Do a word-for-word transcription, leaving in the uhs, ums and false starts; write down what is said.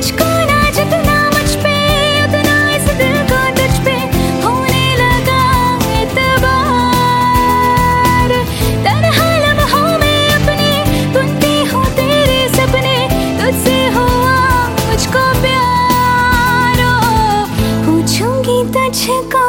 मुझको ना जितना मुझ पे उतना इस दिल को तुझ पे होने लगा एतबार। तन्हा लम्हों में अपने बुनती हूँ तेरे सपने, तुझसे हुआ मुझको प्यार। ओ, पूछूंगी तुझको